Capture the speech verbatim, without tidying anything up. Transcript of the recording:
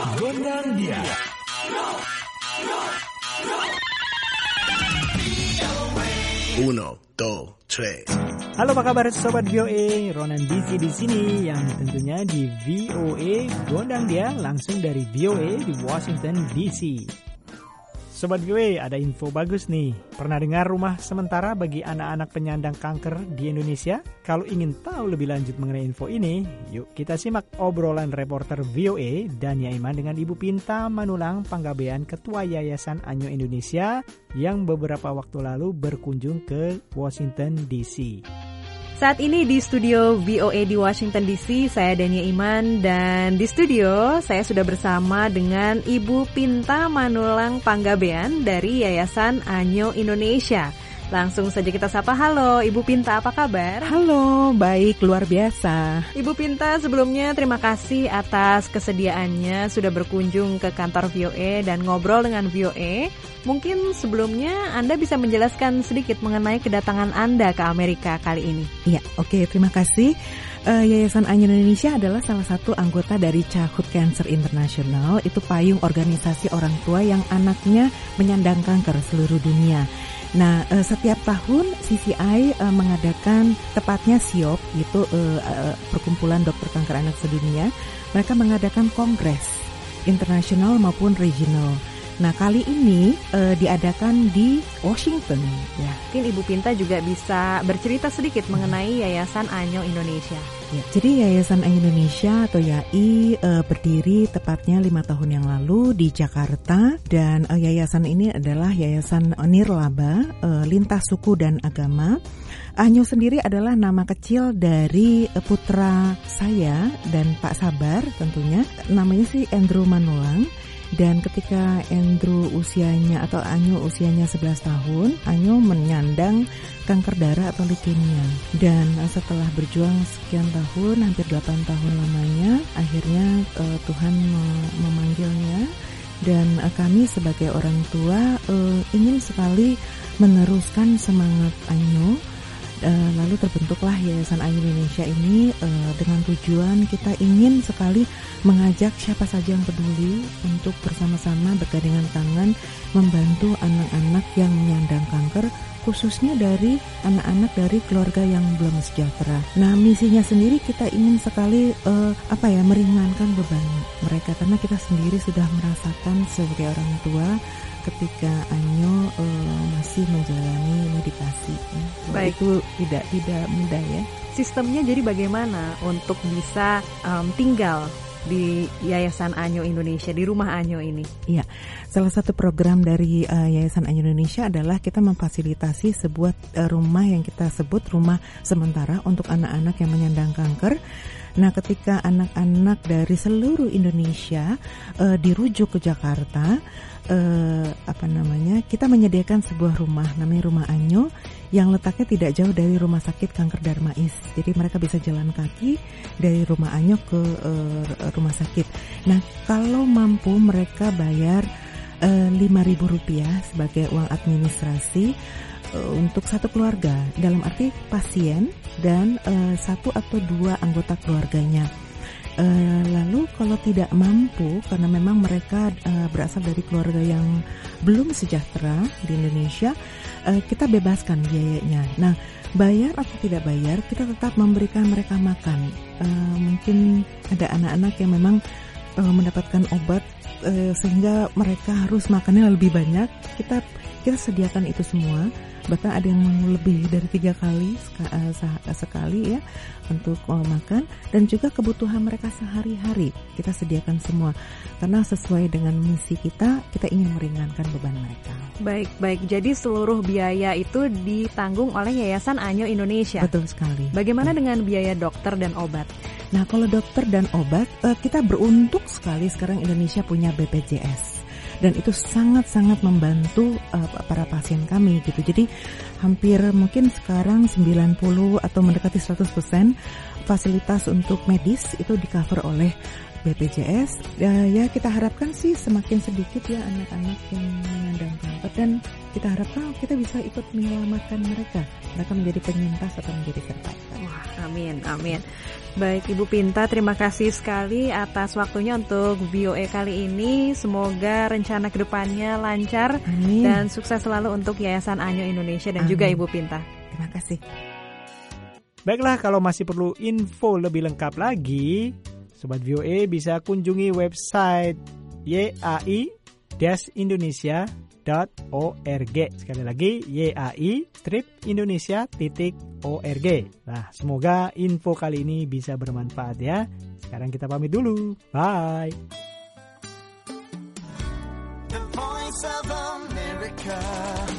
Gondang dia. Uno, dos, tres. Halo, apa kabar sobat V O A? Ronan D C di sini yang tentunya di V O A Gondang Dia langsung dari V O A di Washington D C. Sobat V O A, ada info bagus nih. Pernah dengar rumah sementara bagi anak-anak penyandang kanker di Indonesia? Kalau ingin tahu lebih lanjut mengenai info ini, yuk kita simak obrolan reporter V O A Dania Iman dengan Ibu Pinta Manulang Panggabean, Ketua Yayasan Anyo Indonesia yang beberapa waktu lalu berkunjung ke Washington D C. Saat ini di studio V O A di Washington D C, saya Dania Iman, dan di studio saya sudah bersama dengan Ibu Pinta Manulang Panggabean dari Yayasan Anyo Indonesia. Langsung saja kita sapa. Halo Ibu Pinta, apa kabar? Halo, baik, luar biasa. Ibu Pinta, sebelumnya terima kasih atas kesediaannya sudah berkunjung ke kantor V O A dan ngobrol dengan V O A. Mungkin sebelumnya Anda bisa menjelaskan sedikit mengenai kedatangan Anda ke Amerika kali ini. Iya, oke, terima kasih. Uh, Yayasan Anyo Indonesia adalah salah satu anggota dari Childhood Cancer International. Itu payung organisasi orang tua yang anaknya menyandang kanker seluruh dunia. Nah, uh, setiap tahun C C I uh, mengadakan, tepatnya S I O P, itu uh, uh, Perkumpulan Dokter Kanker Anak Sedunia. Mereka mengadakan kongres internasional maupun regional. Nah, kali ini uh, diadakan di Washington. Ya. Mungkin Ibu Pinta juga bisa bercerita sedikit mengenai Yayasan Anyo Indonesia. Ya, jadi Yayasan Anyo Indonesia atau Y A I uh, berdiri tepatnya lima tahun yang lalu di Jakarta, dan uh, yayasan ini adalah yayasan nirlaba, uh, lintas suku dan agama. Anyo sendiri adalah nama kecil dari uh, putra saya dan Pak Sabar tentunya. Namanya sih Andrew Manulang. Dan ketika Andrew usianya atau Anyo usianya sebelas tahun, Anyo menyandang kanker darah atau leukemia. Dan setelah berjuang sekian tahun, hampir delapan tahun lamanya, akhirnya uh, Tuhan memanggilnya. Dan uh, kami sebagai orang tua uh, ingin sekali meneruskan semangat Anyo. Uh, lalu terbentuklah Yayasan Anyo Indonesia ini uh, dengan tujuan kita ingin sekali mengajak siapa saja yang peduli untuk bersama-sama bergandengan tangan membantu anak-anak yang menyandang kanker, khususnya dari anak-anak dari keluarga yang belum sejahtera. Nah, misinya sendiri kita ingin sekali uh, apa ya meringankan beban mereka, karena kita sendiri sudah merasakan sebagai orang tua ketika Anyo uh, masih menjalani medikasi. Baik. Itu tidak tidak mudah ya. Sistemnya jadi bagaimana untuk bisa um, tinggal di Yayasan Anyo Indonesia, di rumah Anyo ini? Iya, salah satu program dari uh, Yayasan Anyo Indonesia adalah kita memfasilitasi sebuah uh, rumah yang kita sebut rumah sementara untuk anak-anak yang menyandang kanker. Nah, ketika anak-anak dari seluruh Indonesia uh, dirujuk ke Jakarta, uh, apa namanya, kita menyediakan sebuah rumah, namanya Rumah Anyo, yang letaknya tidak jauh dari Rumah Sakit Kanker Darmais. Jadi mereka bisa jalan kaki dari Rumah Anyo ke uh, rumah sakit. Nah, kalau mampu mereka bayar uh, lima ribu rupiah sebagai uang administrasi uh, untuk satu keluarga, dalam arti pasien dan uh, satu atau dua anggota keluarganya. Uh, lalu kalau tidak mampu, karena memang mereka uh, berasal dari keluarga yang belum sejahtera di Indonesia, uh, kita bebaskan biayanya. Nah, bayar atau tidak bayar, kita tetap memberikan mereka makan. Uh, mungkin ada anak-anak yang memang uh, mendapatkan obat uh, sehingga mereka harus makannya lebih banyak. Kita kita sediakan itu semua. Bahkan ada yang lebih dari tiga kali sekali ya untuk makan, dan juga kebutuhan mereka sehari-hari kita sediakan semua, karena sesuai dengan misi kita, kita ingin meringankan beban mereka. Baik, baik. Jadi seluruh biaya itu ditanggung oleh Yayasan Anyo Indonesia. Betul sekali. Bagaimana dengan biaya dokter dan obat? Nah, kalau dokter dan obat, kita beruntung sekali sekarang Indonesia punya B P J S. Dan itu sangat-sangat membantu uh, para pasien kami gitu. Jadi hampir mungkin sekarang sembilan puluh atau mendekati seratus persen fasilitas untuk medis itu di-cover oleh B P J S. Ya, ya kita harapkan sih semakin sedikit ya anak-anak yang menyandang kanker, dan kita harapkan kita bisa ikut menyelamatkan mereka. Mereka menjadi penyintas atau menjadi survivor. Wah, amin, amin. Baik Ibu Pinta, terima kasih sekali atas waktunya untuk V O A kali ini. Semoga rencana kedepannya lancar. Amin. Dan sukses selalu untuk Yayasan Anyo Indonesia dan Amin. Juga Ibu Pinta. Terima kasih. Baiklah, kalau masih perlu info lebih lengkap lagi, Sobat V O A bisa kunjungi website yai indonesia dot org. Sekali lagi yai indonesia titik org. Nah, semoga info kali ini bisa bermanfaat ya. Sekarang kita pamit dulu. Bye. The Voice of America.